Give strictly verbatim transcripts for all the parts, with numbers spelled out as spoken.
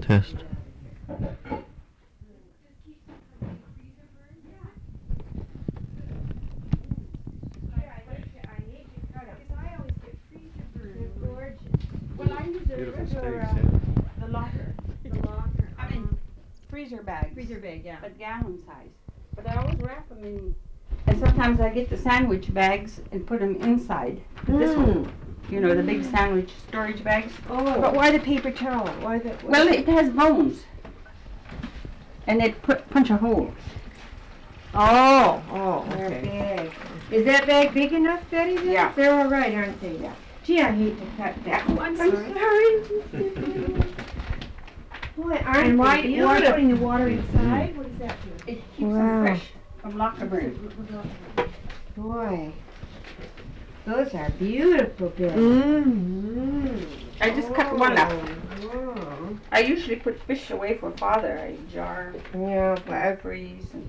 test. Beautiful steaks, yeah. The locker. The locker. I mean, freezer bags. Freezer bag, yeah. But gallon size. But I always wrap them in. And sometimes I get the sandwich bags and put them inside. This one. You know, the big sandwich storage bags. Oh. But why the paper towel? Why the? Why Well, it has bones. And they put punch a hole. Oh, oh, They're okay. Big. Is that bag big enough, Betty? Then? Yeah. They're all right, aren't they? Yeah. Gee, I hate to cut that. Oh, I'm sorry. sorry. Boy, aren't And why, they why beautiful? putting the water inside? What does that do? It keeps Wow. them fresh from locker burn. Boy, those are beautiful, Betty. Mm-hmm. I just cut one up. Oh. I usually put fish away for father. I jar, Yeah, I but freeze. And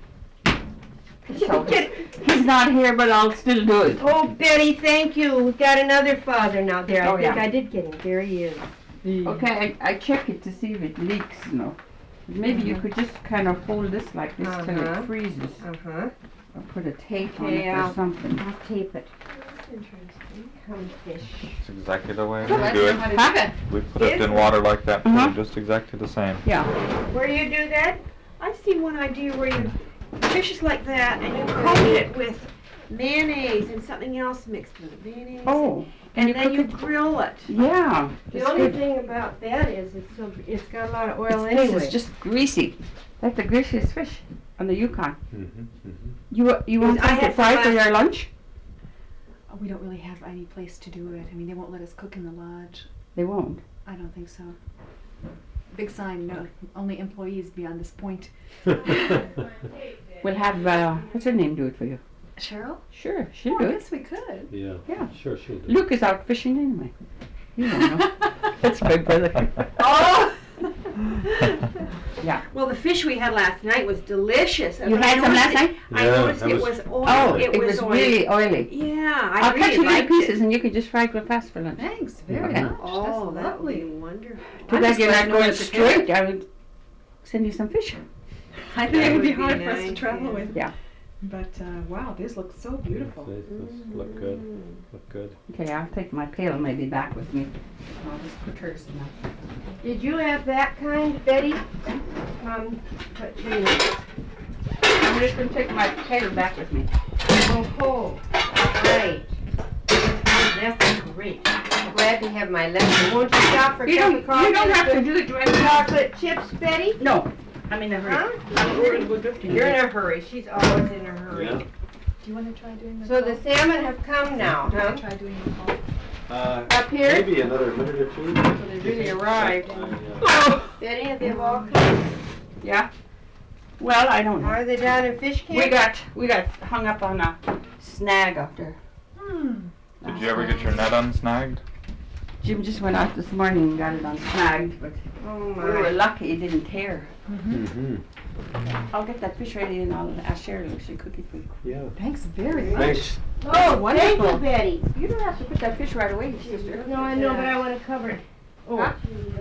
so he's, he's not here, but I'll still do it. oh, Betty, thank you. We've got another father now there. I Oh, think yeah. I did get him. There he is. Okay, I, I check it to see if it leaks, you know. Maybe you could just kind of hold this like this till Uh-huh. it freezes. Uh-huh. Or put a tape on Okay, it or I'll- something. I'll tape it. That's interesting. Come fish. It's exactly the way we Let's do know it. how to do it. We put it Is in it? water like that, and Uh-huh. put it just exactly the same. Yeah. Where do you do that? I've seen one idea where you fishes like that and you coat it with mayonnaise and something else mixed with it. Mayonnaise. Oh. And you then cook you it- grill it. Yeah. The it's only good. thing about that is it's so, it's got a lot of oil This anyway. is just greasy. Like the greasiest fish on the Yukon. Mm-hmm, mm-hmm. You you want Yes, I something had fried some for last- your lunch? Oh, we don't really have any place to do it. I mean, they won't let us cook in the lodge. They won't. I don't think so. Big sign, no, only employees beyond this point. We'll have, uh, what's her name do it for you? Cheryl? Sure, she'll Oh, do I it. guess we could. Yeah. Yeah. Sure, she'll do. Luke is out fishing anyway. You don't know. That's my brother. Oh! Yeah. Well, the fish we had last night was delicious. You But I had some last noticed it- night? I Yeah, noticed that it was- was oil. Oh, it, it was, was oily. really oily. Yeah, I I'll really cut you little liked pieces it. and you can just fry it real fast for lunch. Thanks very Okay. much. Oh, That's that would be lovely. wonderful. Too I'm bad just you're glad not to going know it's prepared. straight. I would send you some fish. I think That it would be would be hard for us to nice, travel yeah. with. Yeah. But uh, wow, this looks so beautiful. This does look good. Look good. Okay, I'll take my pail maybe back with me. I'll just put hers in that. Did you have that kind, Betty? Um, but you I'm just going to take my pail back with me. oh, oh, right. That's great. I'm glad to have my lesson. Won't you stop for a You cup don't, of coffee? you don't have to with do it right now. chocolate chips, Betty? No, I'm in a hurry. Huh? I'm going to go drifting. You're in a hurry. She's always in a hurry. Yeah. Do you want to try doing the So the call? salmon have come now, Do you huh? want to try doing the call? Uh, Up here? maybe another minute or two. So they really arrived. Uh, yeah. Betty, have they all come? Yeah. Well, I don't know. Are they down in fish camp? We got we got hung up on a snag out there. Hmm. Did you ever get your net unsnagged? Jim just went out this morning and got it unsnagged, but Oh we were my. lucky it didn't tear. Mm-hmm. I'll get that fish ready and I'll ask Cheryl if she'll cook it for you. Yeah. Thanks very much. Thanks. Oh, thank wonderful. you, Betty. You don't have to put that fish right away, sister. No, I know, but I want to cover it. Oh, Huh?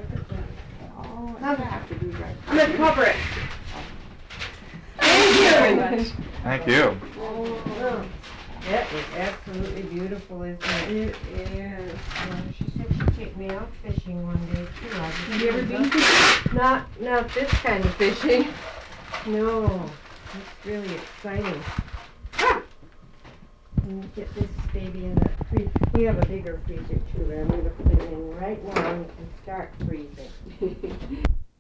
oh, You have to do it right. I'm gonna cover it. Thank you very much. Thank you. Oh, that is absolutely beautiful, isn't it? It is. Uh, she said she'd take me out fishing one day too. I Have you ever been fishing? Not, not this kind of fishing. No, it's really exciting. Ah! Let me get this baby in the freezer. We have a bigger freezer too, but I'm gonna put it in right now and start freezing.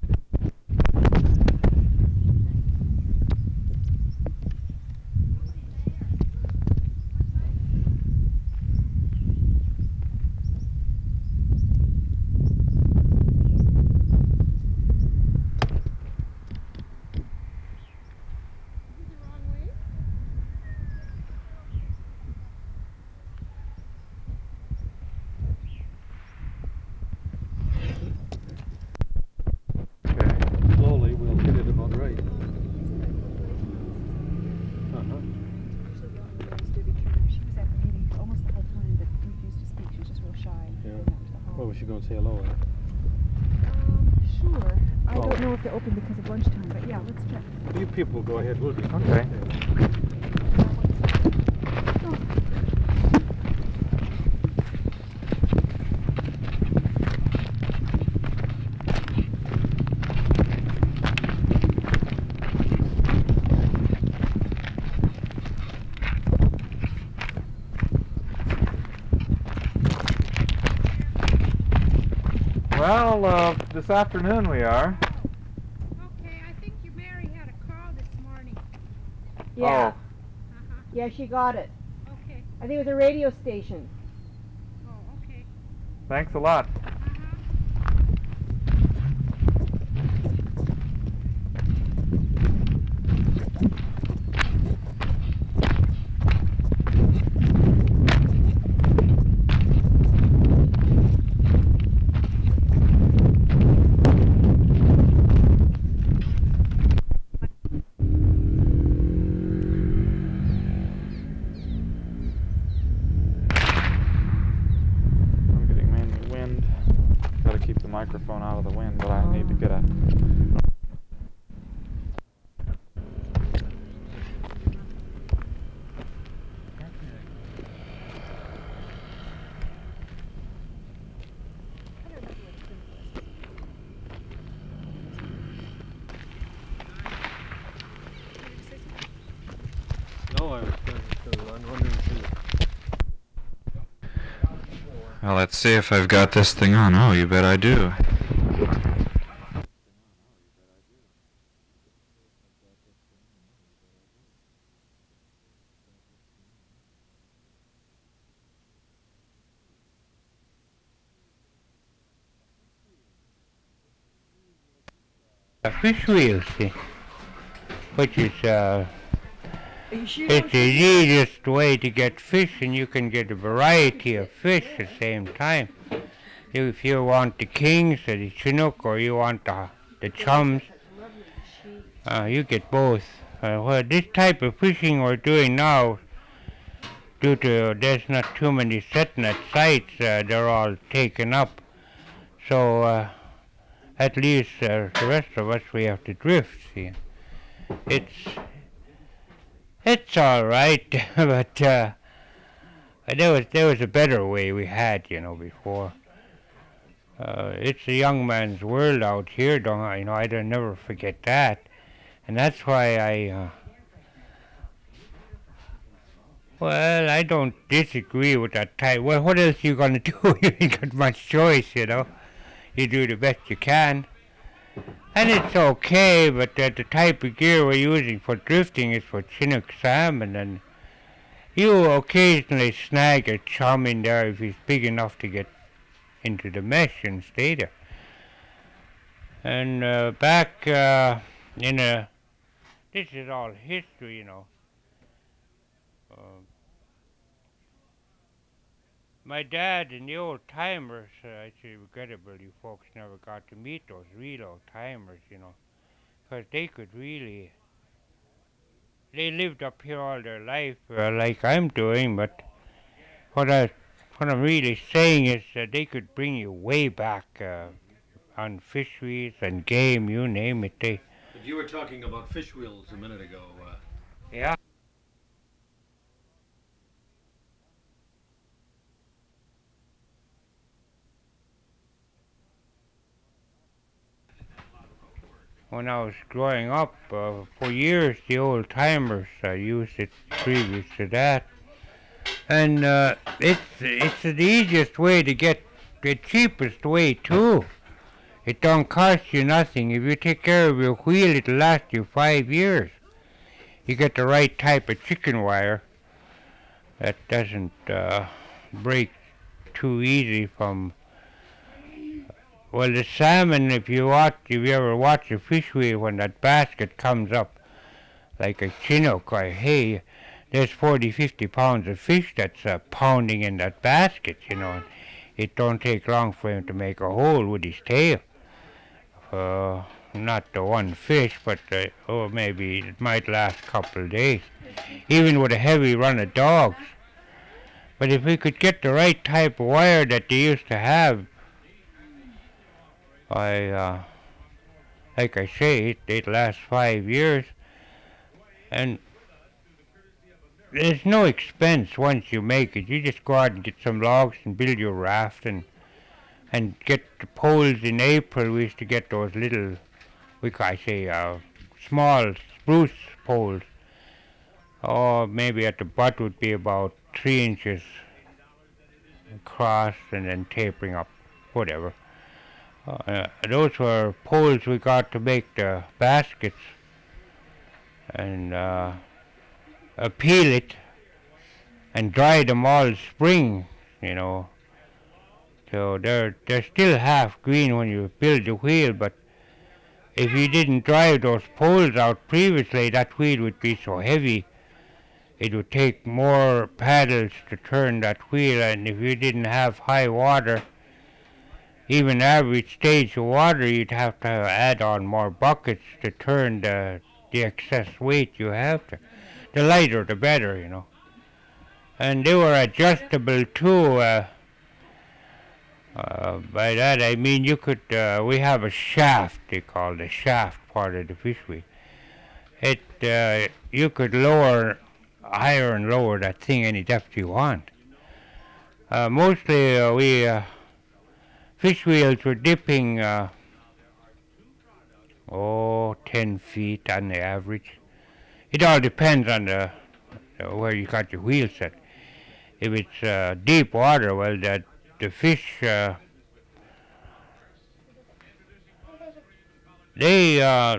Okay. Slowly, we'll get it about right. Uh-huh. She was at the meeting almost the whole time, but refused to speak. She was just real shy. Yeah. Went out to the hall. What was she gonna say hello? Eh? Um, sure. I if they're open because of lunchtime, but yeah, let's check. You people go ahead, we'll just... Okay. Well, uh, this afternoon we are. Okay, I think your Mary had a call this morning. Yeah, Uh-huh. yeah, she got it. Okay. I think it was a radio station. Oh, okay. Thanks a lot. I'm getting mainly wind. Gotta keep the microphone out of the wind, but I need to get a. No, I was trying to, I'm wondering if Well, let's see if I've got this thing on. Oh, you bet I do. A fish wheel, see, which is uh, it's the easiest way to get fish, and you can get a variety of fish at the same time. If you want the kings or the chinook, or you want the, the chums, uh, you get both. Uh, well, this type of fishing we're doing now, due to there's not too many setnet sites, uh, they're all taken up. So uh, at least uh, the rest of us, we have to drift, see. It's it's all right, but uh, there was there was a better way we had, you know, before. Uh, it's a young man's world out here, don't I? You know, I'd never forget that, and that's why I. Uh, well, I don't disagree with that type. Well, what else you gonna do? You ain't got much choice, you know. You do the best you can. And it's okay, but uh, the type of gear we're using for drifting is for Chinook salmon, and you occasionally snag a chum in there if he's big enough to get into the mesh and stay there. And uh, back uh, in a, this is all history, you know. Uh, My dad and the old timers, uh, actually regrettable you folks never got to meet those real old timers, you know, because they could really, they lived up here all their life uh, like I'm doing, but what, I, what I'm really saying is uh, they could bring you way back uh, on fisheries and game, you name it. They, But you were talking about fish wheels a minute ago. Uh, yeah. When I was growing up, uh, for years the old timers uh, used it previous to that. And uh, it's, it's the easiest way to get, the cheapest way too. It don't cost you nothing. If you take care of your wheel, it'll last you five years. You get the right type of chicken wire that doesn't uh, break too easy from. Well, the salmon, if you watch, if you ever watch a fish wheel, when that basket comes up like a chinook or hey, there's forty, fifty pounds of fish that's uh, pounding in that basket, you know. It don't take long for him to make a hole with his tail. Uh, not the one fish, but uh, oh, maybe it might last a couple of days, even with a heavy run of dogs. But if we could get the right type of wire that they used to have, I, uh, like I say, it, it lasts five years. And there's no expense once you make it. You just go out and get some logs and build your raft and and get the poles in April. We used to get those little, we I say, uh, small spruce poles. Or maybe at the butt would be about three inches across and then tapering up, whatever. Uh, those were poles we got to make the baskets and uh, uh, peel it and dry them all spring, you know. So they're, they're still half green when you build the wheel, but if you didn't drive those poles out previously, that wheel would be so heavy it would take more paddles to turn that wheel, and if you didn't have high water, even average stage of water, you'd have to add on more buckets to turn the, the excess weight you have to. The lighter the better, you know. And they were adjustable too. Uh, uh, by that I mean you could, uh, we have a shaft, they call the shaft part of the fish wheel. It, uh, you could lower, higher and lower that thing any depth you want. Uh, mostly uh, we, uh, fish wheels were dipping, uh, oh, ten feet on the average. It all depends on the, uh, where you got your wheel set. If it's uh, deep water, well, that the fish, uh, they, uh,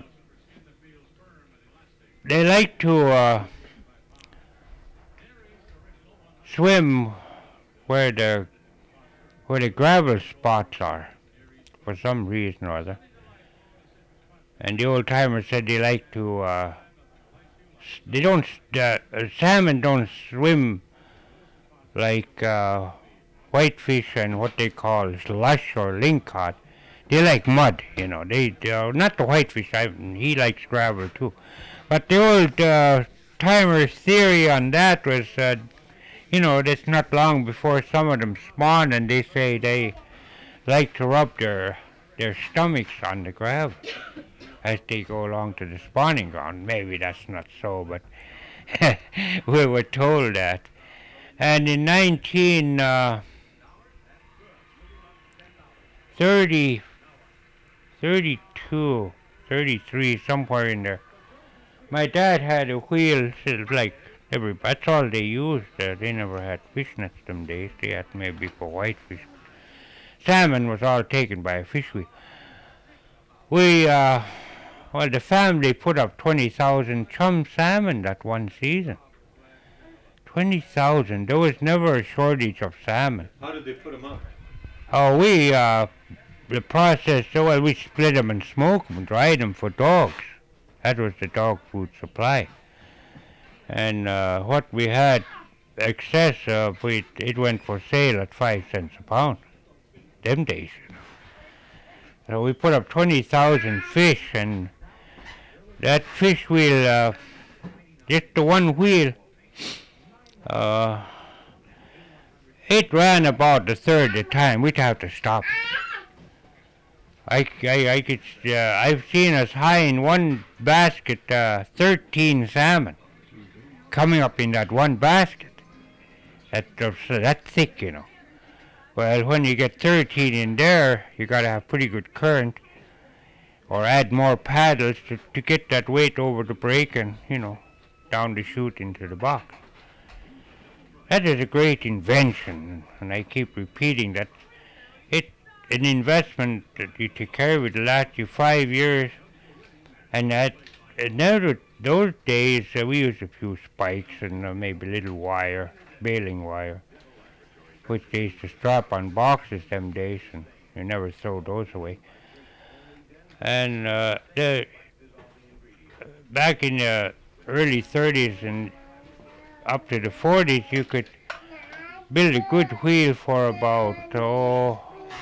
they like to uh, swim where the where the gravel spots are, for some reason or other. And the old timers said they like to. Uh, they don't. Uh, salmon don't swim like uh, whitefish and what they call slush or lingcod. They like mud, you know. They, they uh, not the whitefish. I, he likes gravel too. But the old uh, timers' theory on that was, uh, you know, that's not long before some of them spawn, and they say they like to rub their their stomachs on the gravel as they go along to the spawning ground. Maybe that's not so, but we were told that. And in nineteen thirty, thirty-two, thirty-three, somewhere in there, my dad had a wheel, like every, that's all they used. Uh, they never had fish nets them days. They had maybe for whitefish. Salmon was all taken by a fish wheel. We, uh, well, the family put up twenty thousand chum salmon that one season. twenty thousand. There was never a shortage of salmon. How did they put them up? Oh, we, uh, the process, so well, we split them and smoked them, dried them for dogs. That was the dog food supply. And uh, what we had excess of, we, it went for sale at five cents a pound. Them days. So we put up twenty thousand fish, and that fish wheel, uh, just the one wheel, uh, it ran about a third of the time. We'd have to stop it. I, I, I could, uh, I've seen as high in one basket, uh, thirteen salmon coming up in that one basket. That, uh, that thick, you know. Well, when you get thirteen in there, you gotta have pretty good current, or add more paddles to, to get that weight over the break and, you know, down the chute into the box. That is a great invention, and I keep repeating that. It, an investment that you take care of, it last you five years, and that, and now those days, uh, we used a few spikes and uh, maybe a little wire, baling wire, which they used to strap on boxes them days, and you never throw those away. And uh, the, back in the early thirties and up to the forties, you could build a good wheel for about, oh,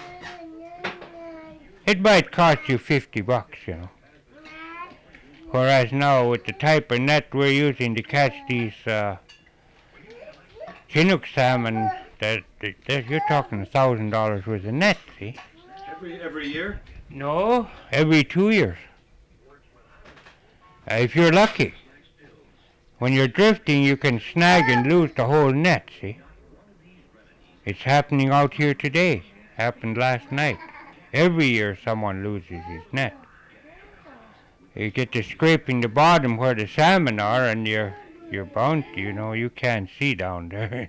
it might cost you fifty bucks, you know. Whereas now, with the type of net we're using to catch these uh, Chinook salmon, that, that you're talking a thousand dollars worth of net, see? Every every year? No, every two years. Uh, if you're lucky. When you're drifting, you can snag and lose the whole net, see? It's happening out here today. Happened last night. Every year someone loses his net. You get to scraping the bottom where the salmon are, and you're, you're bound to, you know, you can't see down there.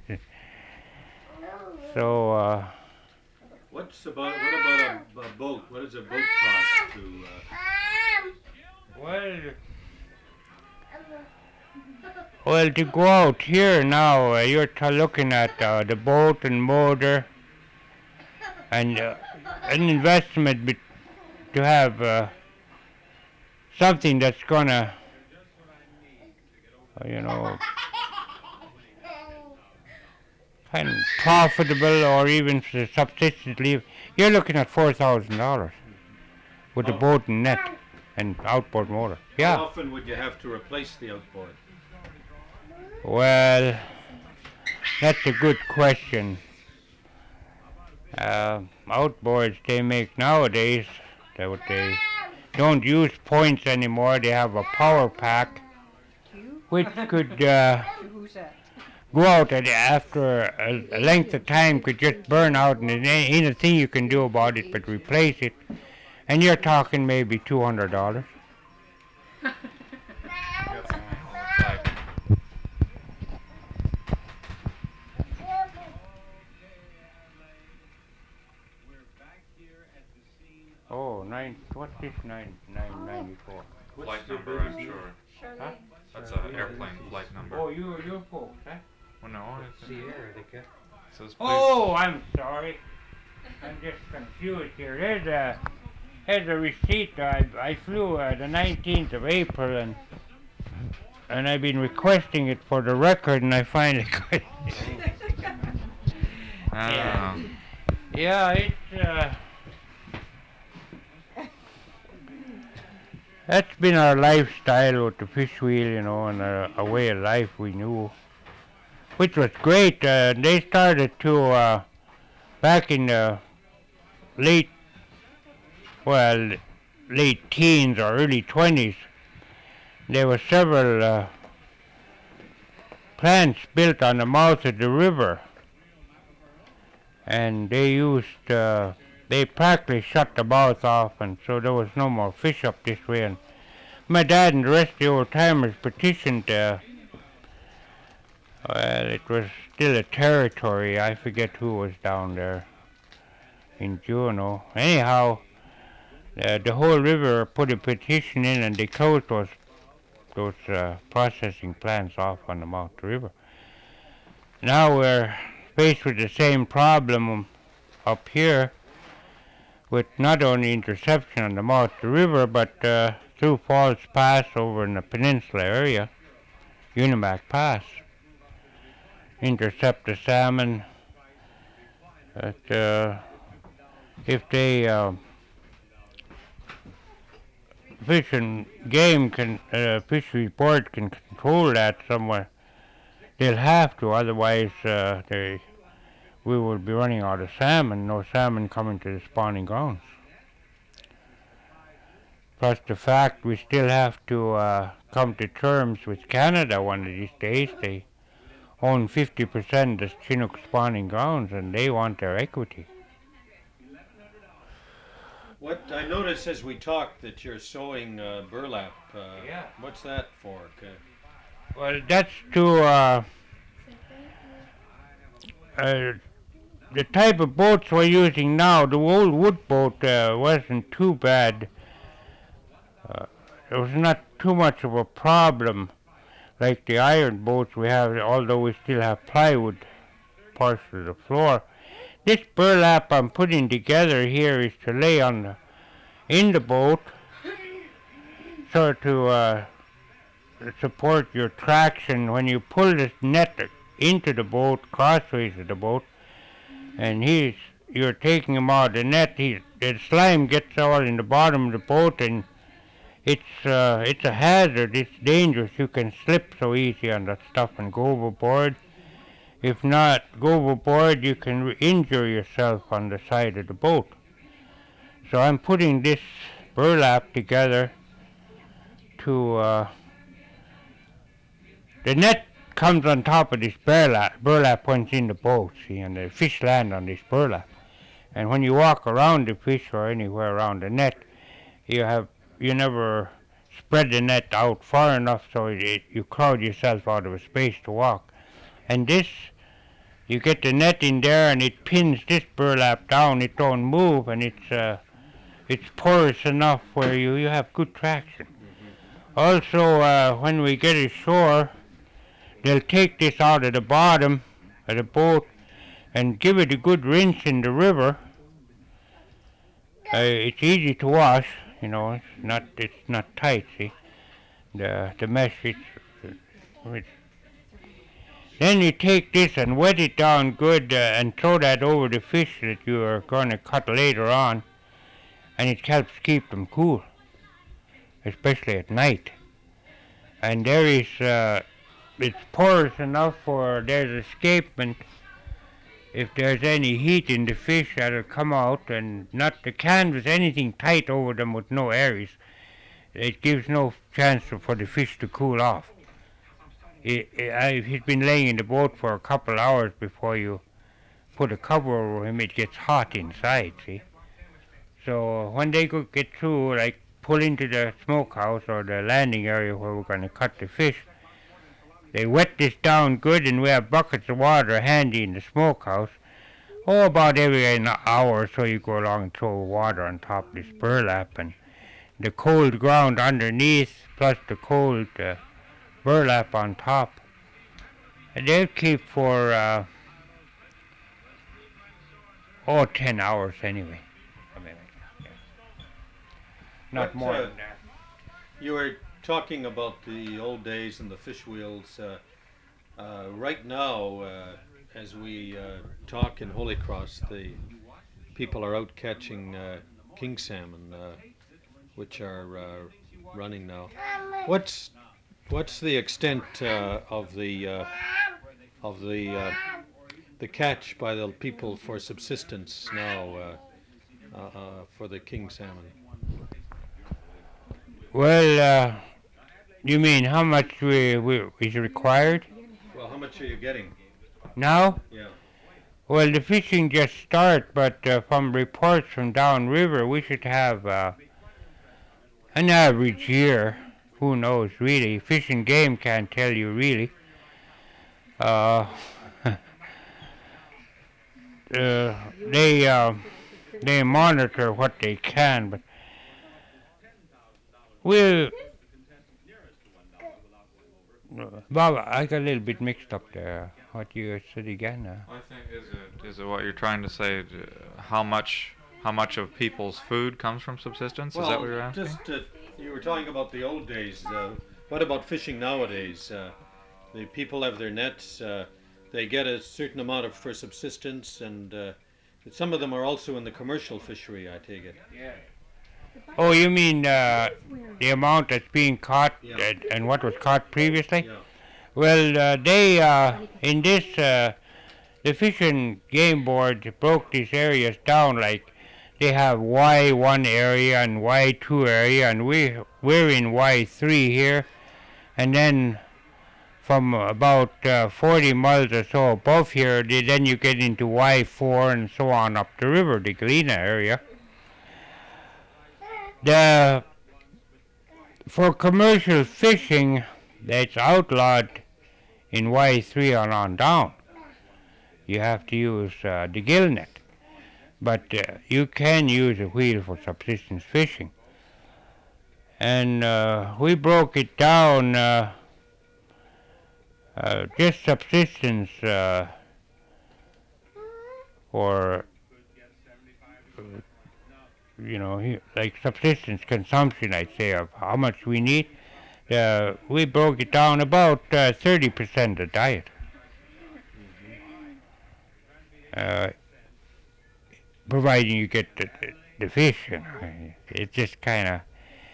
So, uh... What's about, what about a, a boat? What does a boat cost to, uh... Well... Well, to go out here now, uh, you're t- looking at uh, the boat and motor, and uh, an investment be- to have uh, something that's gonna, uh, you know, kind of profitable or even s- subsistently. You're looking at four thousand dollars with a Oh. boat and net and outboard motor. Yeah. How often would you have to replace the outboard? Well, that's a good question. Uh, outboards they make nowadays, they, would- they don't use points anymore. They have a power pack, which could uh, go out and after a, a length of time could just burn out, and there ain't a thing you can do about it but replace it. And you're talking maybe two hundred dollars. Oh, nine. What's this? Nine nine ninety four. Flight number, I'm sure. Huh? That's an airplane flight number. Oh, you your folks, huh? Well, no, it's Sierra, they kept. it says please. Oh, I'm sorry. I'm just confused here. There's a there's a receipt. I I flew uh, the nineteenth of April, and and I've been requesting it for the record, and I finally got it. Ah. Yeah, it's uh. That's been our lifestyle with the fish wheel, you know, and a, a way of life we knew, which was great. Uh, they started to, uh, back in the late, well, late teens or early twenties, there were several uh, plants built on the mouth of the river, and they used uh, they practically shut the mouth off, and so there was no more fish up this way. And my dad and the rest of the old timers petitioned. Uh, well, it was still a territory. I forget who was down there in Juneau. Anyhow, uh, the whole river put a petition in, and they closed those those uh, processing plants off on the mouth of the river. Now we're faced with the same problem up here, with not only interception on the mouth of the river, but uh, through Falls Pass over in the peninsula area, Unimac Pass. Intercept the salmon. But uh, if they uh, Fish and Game can, uh, Fisheries Board can control that somewhere, they'll have to. Otherwise, uh, they. we will be running out of salmon, no salmon coming to the spawning grounds. Plus the fact we still have to uh, come to terms with Canada one of these days. They own fifty percent of the Chinook spawning grounds, and they want their equity. What I noticed as we talked that you're sowing uh, burlap. Uh, Yeah. What's that for? Okay. Well, that's to uh, uh, the type of boats we're using now. The old wood boat uh, wasn't too bad. Uh, it was not too much of a problem like the iron boats we have, although we still have plywood parts of the floor. This burlap I'm putting together here is to lay on the, in the boat, so to uh, support your traction when you pull this net into the boat, crossways of the boat, and he's you're taking him out of the net. He, the slime gets all in the bottom of the boat, and it's uh, it's a hazard. It's dangerous. You can slip so easy on that stuff and go overboard. If not go overboard, you can re- injure yourself on the side of the boat. So I'm putting this burlap together to, uh, the net comes on top of this burlap, burlap once in the boat, see, and the fish land on this burlap. And when you walk around the fish or anywhere around the net, you have, you never spread the net out far enough so it, you crowd yourself out of a space to walk. And this, you get the net in there and it pins this burlap down, it don't move, and it's uh, it's porous enough where you, you have good traction. Also, uh, when we get ashore, they'll take this out of the bottom of the boat and give it a good rinse in the river. Uh, it's easy to wash, you know, it's not it's not tight, see. The the mesh, it's, it's then you take this and wet it down good uh, and throw that over the fish that you are going to cut later on, and it helps keep them cool, especially at night. And there is, uh, it's porous enough for there's escapement. If there's any heat in the fish, that'll come out, and not the canvas, anything tight over them with no areas. It gives no chance for the fish to cool off. It, it, if he's been laying in the boat for a couple of hours before you put a cover over him, it gets hot inside, see. So when they go get through, like pull into the smokehouse or the landing area where we're going to cut the fish, they wet this down good, and we have buckets of water handy in the smokehouse. Oh, about every an hour or so you go along and throw water on top of this burlap, and the cold ground underneath plus the cold uh, burlap on top. And they'll keep for, uh, oh, ten hours anyway. I mean, yeah. Not What, more uh, than that. You were talking about the old days and the fish wheels. Uh, uh, right now, uh, as we uh, talk in Holy Cross, the people are out catching uh, king salmon, uh, which are uh, running now. What's what's the extent uh, of the uh, of the uh, the catch by the people for subsistence now uh, uh, uh, for the king salmon? Well, uh, you mean how much we, we, is required Well, how much are you getting? now? Yeah. Well, the fishing just start, but uh, from reports from downriver, we should have uh, an average year. Who knows, really? Fish and Game can't tell you, really. Uh, uh, they uh, they monitor what they can, but we'll. Bob, I got a little bit mixed up there. What you said again? Uh, I think is it is it what you're trying to say? uh, How much how much of people's food comes from subsistence? Well, is that what you're asking? just uh, you were talking about the old days. Uh, what about fishing nowadays? Uh, the people have their nets. Uh, they get a certain amount of for subsistence, and uh, some of them are also in the commercial fishery. I take it. oh, you mean uh, the amount that's being caught Yeah. and, and what was caught previously? Yeah. Well, uh, they uh, in this uh, the Fish and Game Board broke these areas down like they have Y one area and Y two area, and we we're in Y three here, and then from about uh, forty miles or so above here, they, then you get into Y four and so on up the river, the Galena area. The for commercial fishing, that's outlawed in Y three on on down. You have to use uh, the gill net. But uh, you can use a wheel for subsistence fishing. And uh, we broke it down, uh, uh, just subsistence uh, for, uh, you know, he- like subsistence consumption, I'd say, of how much we need. Uh, we broke it down about uh, thirty percent of diet. Uh, providing you get the, the, the fish, you know. It's just kind of,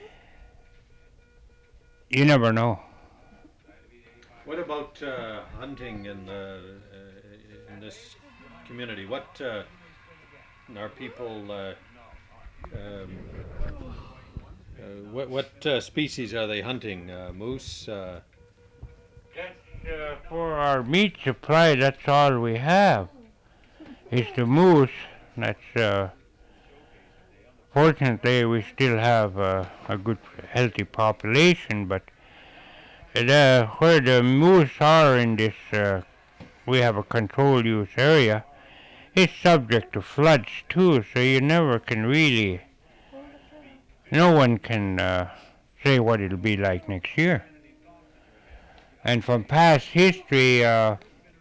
you never know. What about uh, hunting in the uh, in this community? What uh, are people? Uh, um, uh, what what uh, species are they hunting? Uh, moose? Uh, That's, uh, for our meat supply, that's all we have. It's the moose. That's, uh, fortunately, we still have uh, a good, healthy population, but the, where the moose are in this, uh, we have a controlled use area, it's subject to floods too, so you never can really, no one can uh, say what it'll be like next year. And from past history, uh,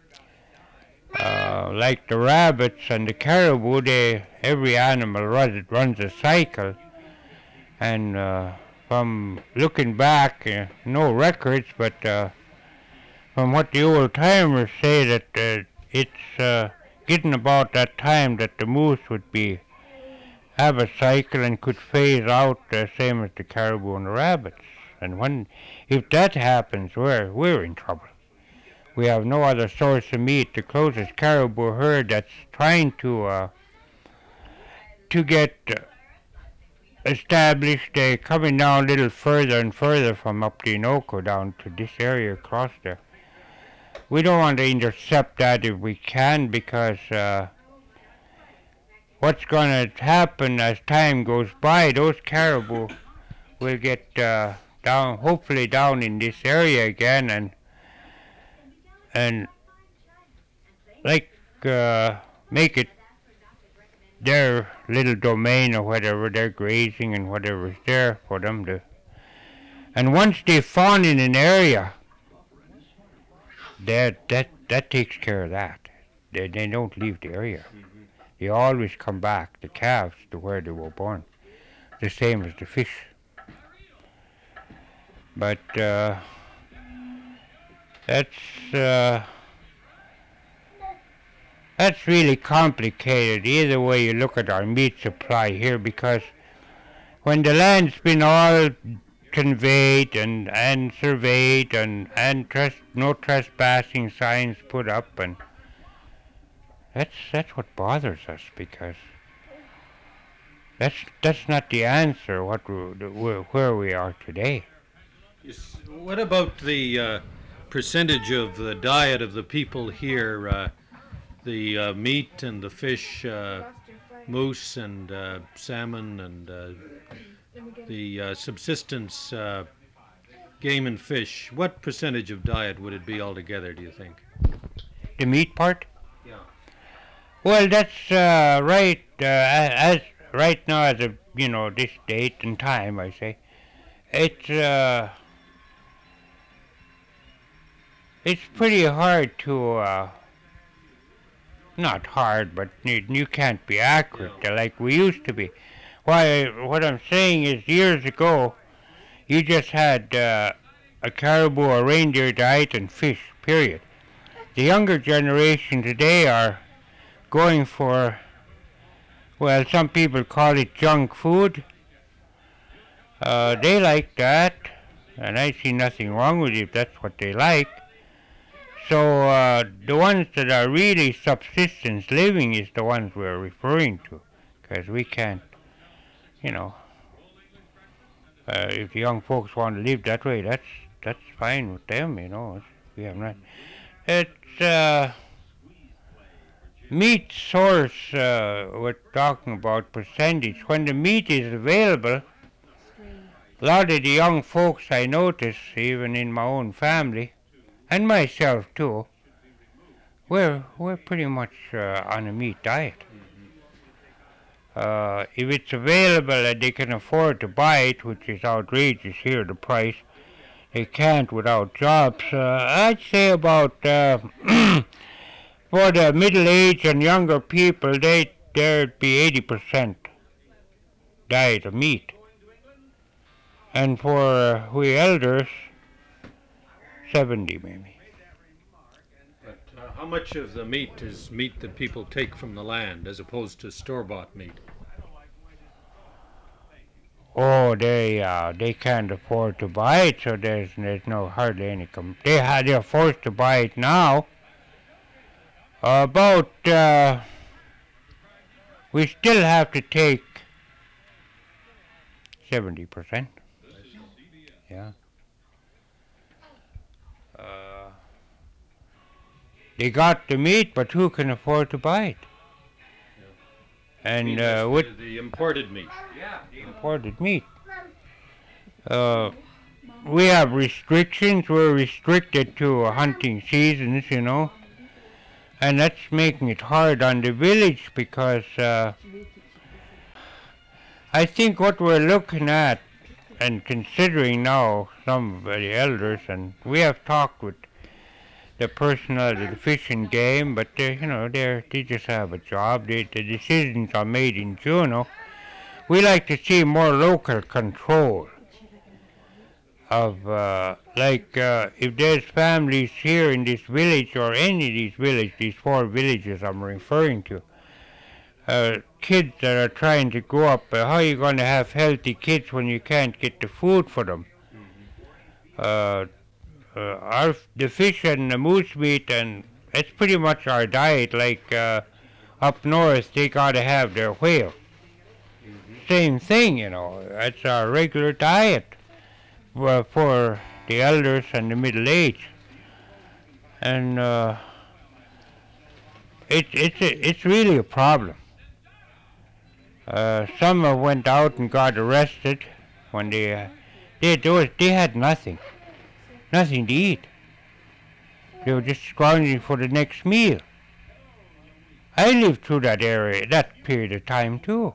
uh, like the rabbits and the caribou, they, every animal runs, runs a cycle. And uh, from looking back, uh, no records, but uh, from what the old timers say, that uh, it's uh, getting about that time that the moose would be have a cycle and could phase out the uh, same as the caribou and the rabbits. And when, if that happens, we're we're in trouble. We have no other source of meat. The closest caribou herd that's trying to uh, to get uh, established, uh, coming down a little further and further from up the Innoko down to this area across there. We don't want to intercept that if we can, because uh, what's going to happen as time goes by, those caribou will get uh, down, hopefully down in this area again, and and like uh, make it their little domain or whatever, they're grazing and whatever is there for them to. And once they've found in an area, that that that takes care of that. They they don't leave the area. Mm-hmm. They always come back, the calves, to where they were born. The same as the fish. But uh, that's uh, that's really complicated either way you look at our meat supply here, because when the land's been all conveyed and, and surveyed and, and tres- no trespassing signs put up, and that's that's what bothers us, because that's that's not the answer what we, where we are today. Yes. What about the uh, percentage of the diet of the people here? Uh, the uh, meat and the fish, uh, moose and uh, salmon, and uh, the uh, subsistence uh, game and fish. What percentage of diet would it be altogether, do you think? The meat part? Yeah. Well, that's uh, right. Uh, as right now, as of you know this date and time, I say, it's uh, it's pretty hard to. Uh, not hard, but you, you can't be accurate yeah. like we used to be. Why? What I'm saying is, years ago, you just had uh, a caribou, a reindeer diet, and fish. Period. The younger generation today are going for, well, some people call it junk food. Uh, they like that, and I see nothing wrong with it if that's what they like. So uh, the ones that are really subsistence living is the ones we're referring to, because we can't, you know, uh, if the young folks want to live that way, that's that's fine with them, you know. It's, we have not. It's uh, meat source. Uh, we're talking about percentage. When the meat is available, a lot of the young folks I notice, even in my own family, and myself too, we're we're pretty much uh, on a meat diet. Uh, if it's available and they can afford to buy it, which is outrageous here, the price, they can't without jobs. Uh, I'd say about uh, for the middle-aged and younger people, they there'd be eighty percent diet of meat, and for uh, we elders, seventy maybe. But uh, how much of the meat is meat that people take from the land as opposed to store-bought meat? Oh, they uh, they can't afford to buy it, so there's there's no hardly any. Com- they ha- they're forced to buy it now. Uh, about uh, we still have to take seventy percent. Yeah. Uh, they got the meat, but who can afford to buy it? And Meat uh, is with the, the imported meat. imported meat, uh, we have restrictions. We're restricted to hunting seasons, you know, and that's making it hard on the village because uh, I think what we're looking at and considering now, some of the elders, and we have talked with the personnel of the Fish and Game, but they, you know, they they just have a job. They, the decisions are made in Juneau. We like to see more local control of, uh, like, uh, if there's families here in this village or any of these villages, these four villages I'm referring to, uh, kids that are trying to grow up, uh, how are you going to have healthy kids when you can't get the food for them? Uh, uh, our, the fish and the moose meat, and it's pretty much our diet, like uh, up north, they got to have their whale. Same thing, you know, that's our regular diet uh, for the elders and the middle age. And uh, it, it's, a, it's really a problem. Uh, some uh, went out and got arrested when they, uh, they, they, was, they had nothing, nothing to eat. They were just scrounging for the next meal. I lived through that area, that period of time too.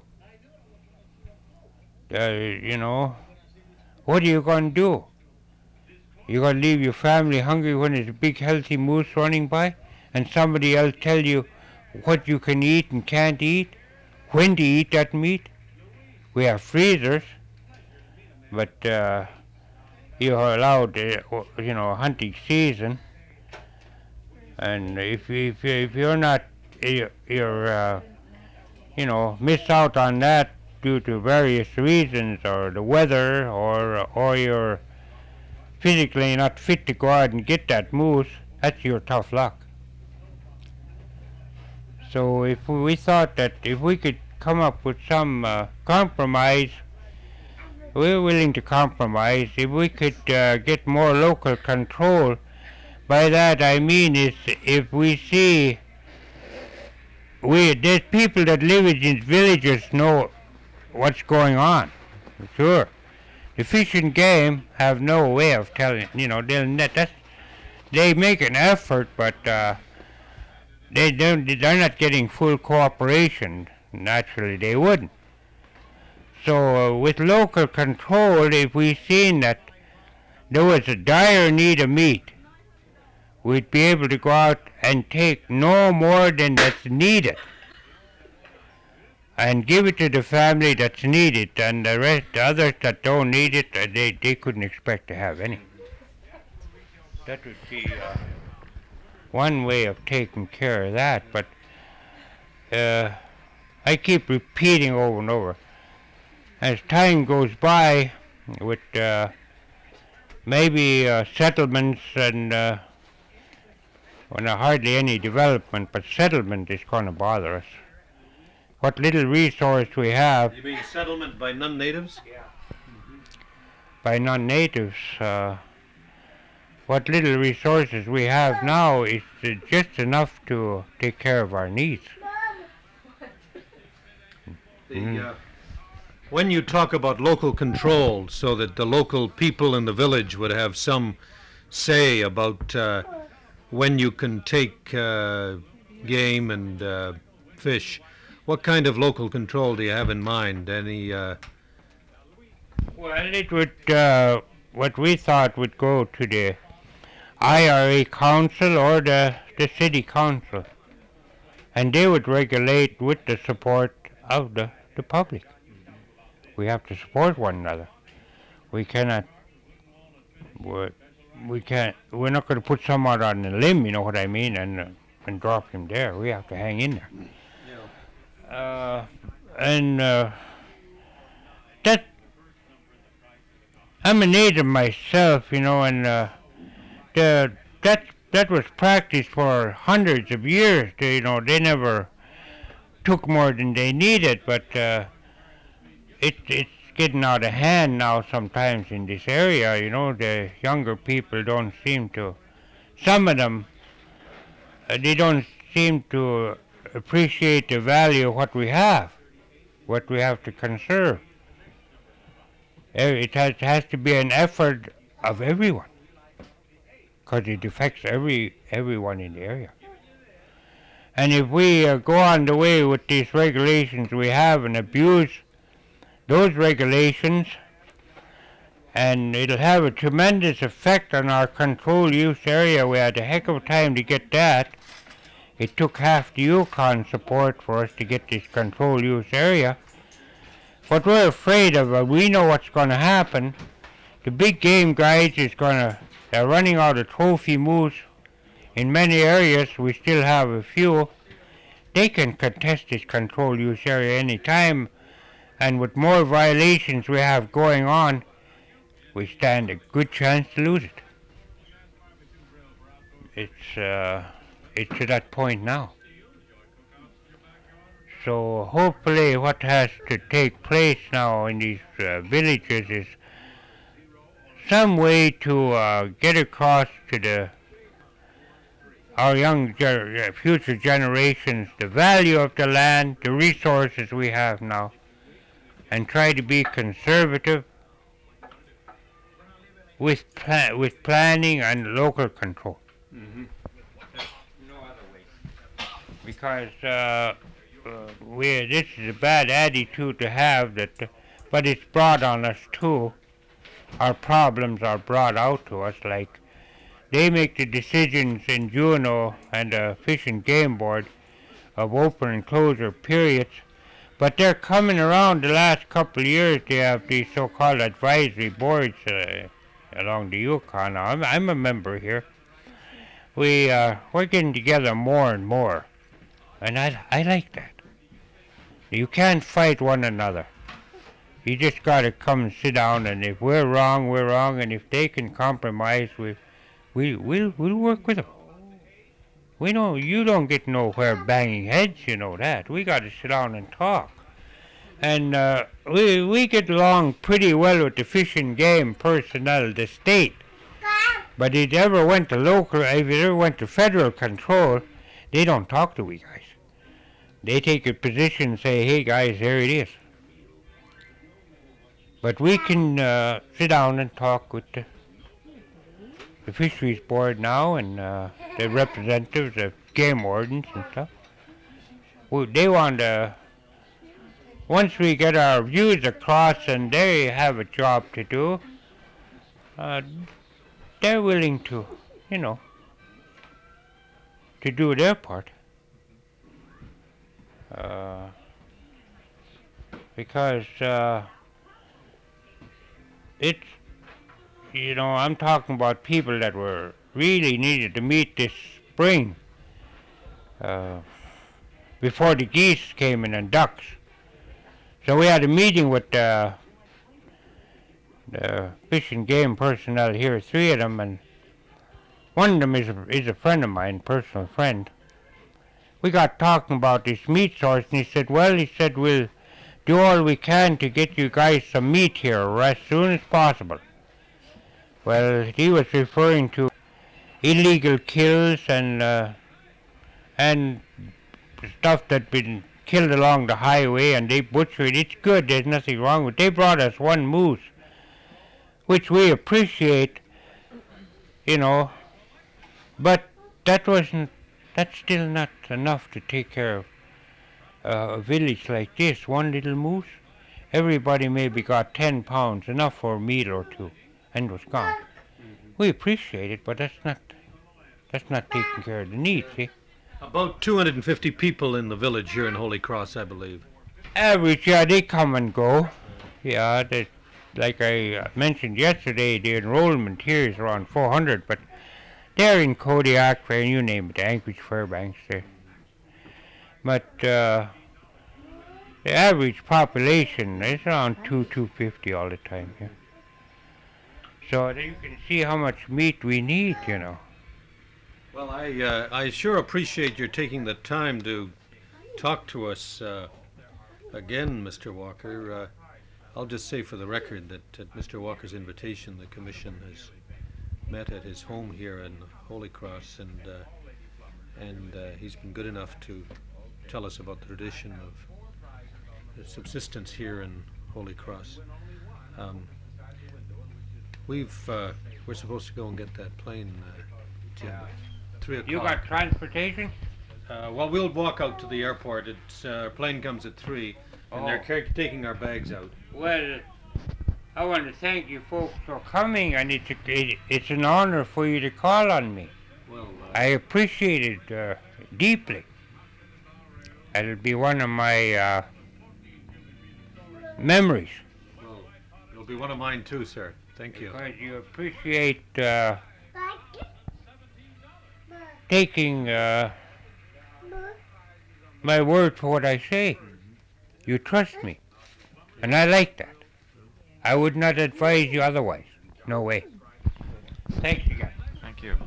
Uh, you know, what are you going to do? You going to leave your family hungry when there's a big healthy moose running by and somebody else tell you what you can eat and can't eat, when to eat that meat? We have freezers, but uh, you're allowed, uh, you know, hunting season, and if, if, if you're not, you're, uh, you know, miss out on that due to various reasons, or the weather, or or you're physically not fit to go out and get that moose, that's your tough luck. So if we thought that if we could come up with some uh, compromise, we're willing to compromise. If we could uh, get more local control, by that I mean is if we see, we there's people that live in these villages know what's going on, sure. The Fish and Game have no way of telling, you know, they'll net, that's, they make an effort, but uh, they don't, they're not getting full cooperation. Naturally, they wouldn't. So uh, with local control, if we seen that there was a dire need of meat, we'd be able to go out and take no more than that's needed and give it to the family that's needed, and the rest, the others that don't need it, uh, they, they couldn't expect to have any. That would be uh, one way of taking care of that, but uh, I keep repeating over and over. As time goes by, with uh, maybe uh, settlements and uh, well, not hardly any development, but settlement is going to bother us. What little resource we have. You mean settlement by non-natives? Yeah. Mm-hmm. By non-natives. Uh, what little resources we have now is uh, just enough to take care of our needs. The, Mm. uh, when you talk about local control, so that the local people in the village would have some say about uh, when you can take uh, game and uh, fish, what kind of local control do you have in mind? Any? Uh... Well, it would. Uh, what we thought would go to the I R A council or the the city council, and they would regulate with the support of the the public. We have to support one another. We cannot. We're, we can't. We're not going to put someone on a limb. You know what I mean, and uh, and drop him there. We have to hang in there. Uh, and uh, that I'm a native myself, you know, and uh, the that that was practiced for hundreds of years. They, you know, they never took more than they needed, but uh, it it's getting out of hand now sometimes in this area. You know, the younger people don't seem to, some of them, uh, they don't seem to appreciate the value of what we have, what we have to conserve. It has, has to be an effort of everyone, because it affects every everyone in the area. And if we uh, go on the way with these regulations we have and abuse those regulations, and it'll have a tremendous effect on our control use area. We had a heck of a time to get that. It took half the Yukon support for us to get this control use area. But we're afraid of it. We know what's going to happen. The big game guys is going to, they're running out of trophy moose in many areas. We still have a few. They can contest this control use area any time, and with more violations we have going on, we stand a good chance to lose it. It's uh, it's to that point now. So hopefully what has to take place now in these uh, villages is some way to uh, get across to the our young ger- future generations the value of the land, the resources we have now, and try to be conservative with pla- with planning and local control. Mm-hmm. No other way. Because uh, uh, we this is a bad attitude to have, that, uh, but it's brought on us too. Our problems are brought out to us, like they make the decisions in Juneau and the Fish and Game Board of open and closure periods, but they're coming around the last couple of years. They have these so-called advisory boards uh, along the Yukon. Now, I'm, I'm a member here. We, uh, we're getting together more and more, and I, I like that. You can't fight one another. You just got to come and sit down, and if we're wrong, we're wrong, and if they can compromise, we, we, we'll, we'll work with them. We don't, you don't get nowhere banging heads, you know that. We got to sit down and talk. And uh, we, we get along pretty well with the Fish and Game personnel of the state. But if it ever went to local, if it ever went to federal control, they don't talk to we guys. They take a position and say, hey guys, here it is. But we can uh, sit down and talk with the, the Fisheries Board now, and uh, the representatives of game wardens and stuff. Well, they want to, once we get our views across and they have a job to do, uh, they're willing to, you know, to do their part. Uh, because uh, it's, you know, I'm talking about people that were really needed to meet this spring uh, before the geese came in and ducks. So we had a meeting with uh, the Fish and Game personnel here, three of them, and one of them is a, is a friend of mine, personal friend. We got talking about this meat source, and he said, well, he said, we'll do all we can to get you guys some meat here as soon as possible. Well, he was referring to illegal kills and uh, and stuff that been killed along the highway, and they butchered. It's good, there's nothing wrong with it. They brought us one moose, which we appreciate, you know, but that wasn't, that's still not enough to take care of uh, a village like this. One little moose, everybody maybe got ten pounds, enough for a meal or two, and was gone. Mm-hmm. We appreciate it, but that's not, that's not taking care of the needs, see? About two hundred fifty people in the village here in Holy Cross, I believe. Average, yeah, they come and go. Yeah, they, like I uh, mentioned yesterday, the enrollment here is around four hundred, but they're in Kodiak, and you name it, Anchorage, Fairbanks, there. But uh, the average population is around two, two fifty all the time here. So you can see how much meat we need, you know. Well, I uh, I sure appreciate your taking the time to talk to us uh, again, Mister Walker. Uh, I'll just say for the record that at Mister Walker's invitation, the commission has met at his home here in Holy Cross, and uh, and uh, he's been good enough to tell us about the tradition of the subsistence here in Holy Cross. Um, we've uh, we're supposed to go and get that plane, uh, Jim. Three o'clock. You got transportation? Uh, well, we'll walk out to the airport. It's uh, our plane comes at three, and they're Oh. car- taking our bags out. Well, I want to thank you folks for coming, and it's, a, it, it's an honor for you to call on me. Well, uh, I appreciate it uh, deeply. It'll be one of my uh, memories. well, it'll be one of mine too, sir. Thank you. Because you appreciate uh, taking uh, my word for what I say. You trust me, and I like that. I would not advise you otherwise. No way. Thanks again. Thank you.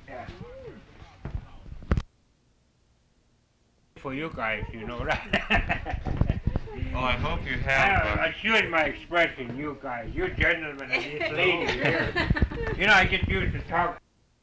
For you guys, you know that. Well, I hope you I, have. Uh, excuse my expression, you guys, you gentlemen and this lady here. You know, I get used to talk.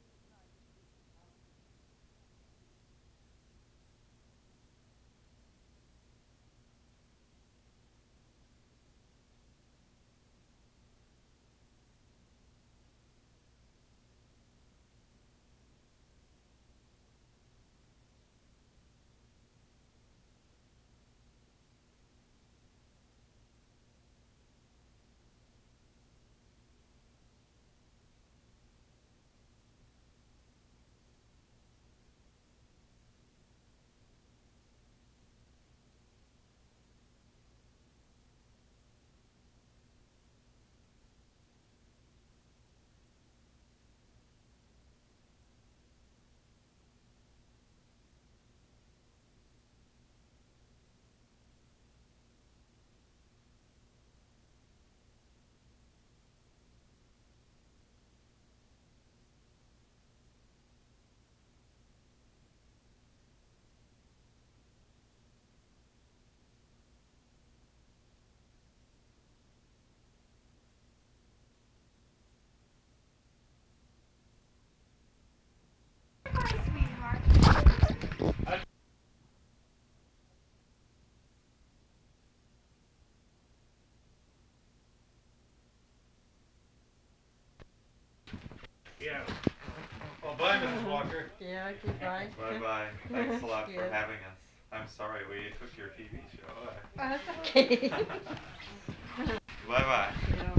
Yeah. Well, bye, Missus Walker. Yeah, goodbye. Bye bye. Thanks a lot for Yeah. having us. I'm sorry we took your T V show. Oh, that's okay. Bye bye.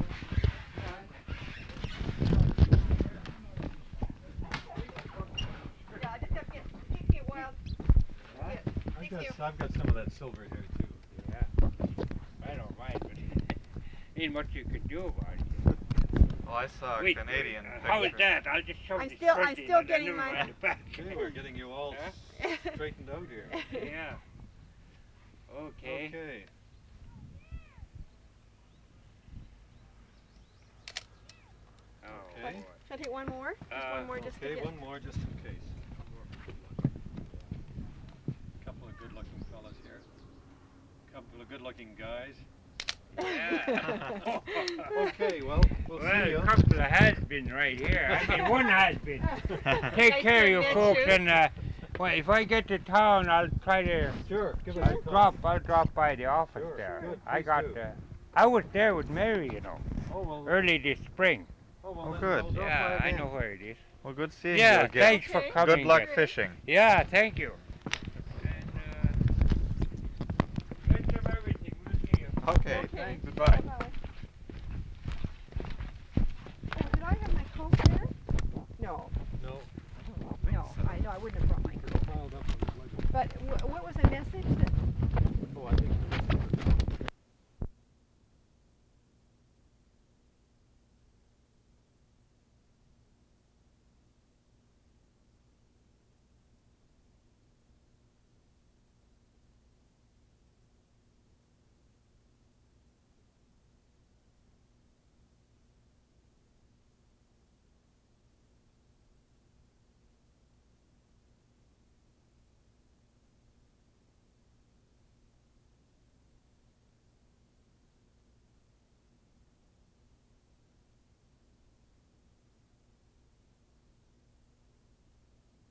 I've got, I've got some of that silver here too. Yeah. I don't mind, but ain't much you can do about it. Well, I saw a Wait, Canadian uh, how is picture. that? I'll just show I'm the still- front I'm end still and getting never my- mind the back. Okay, we're getting you all Huh? straightened out here. Yeah. Okay. Okay. Oh, Okay. boy. Should I take one more? Just Uh, one more, just to Okay, get. one more just in case. Couple of good-looking fellas here. Couple of good-looking guys. Yeah. Okay, well, we'll Well, see you. a couple of has-been right here. I mean, one has-been. Take Nice care, to you meet folks, you. and uh, well, if I get to town, I'll try to. Sure, give us a I'll call. drop. I'll drop by the office Sure, there. good, I please got. do. Uh, I was there with Mary, you know, Oh, well, early this spring. oh, well Oh, then good. we'll drop Yeah, by I then. know where it is. Well, good seeing Yeah, you again. thanks for Okay. coming. Good luck again. fishing. Yeah, thank you. And uh, best of everything. We'll see you. Okay, Okay. thanks. Goodbye. Oh, did I have my coat there? No, No. no, I, no, I wouldn't have